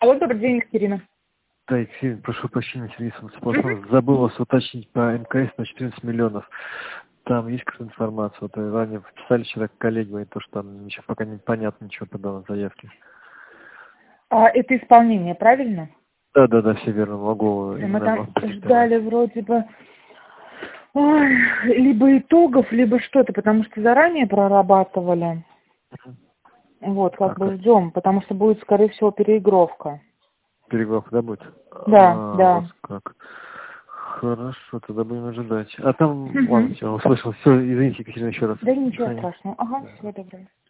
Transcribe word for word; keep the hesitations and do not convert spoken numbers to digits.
Алло, добрый день, Екатерина. Да, Екатерина, прошу прощения, Сергей Самсоплатонов. Забыл вас уточнить по МКС на четырнадцать миллионов. Там есть какая-то информация? Вот ранее писали вчера коллеги, говорят, то, что там еще пока непонятно ничего по данной заявке. А, это исполнение, правильно? Да, да, да, все верно, могу. Мы там ждали вроде бы ой, либо итогов, либо что-то, потому что заранее прорабатывали. Вот, как а, бы как? ждем, потому что будет, скорее всего, переигровка. Переговорка, да, будет? Да, А, да. у вас как? Хорошо, тогда будем ожидать. А там, Угу. ладно, все, услышал. Все, извините, Екатерина, еще раз. Да До ничего свидания. страшного. Ага, всего доброго.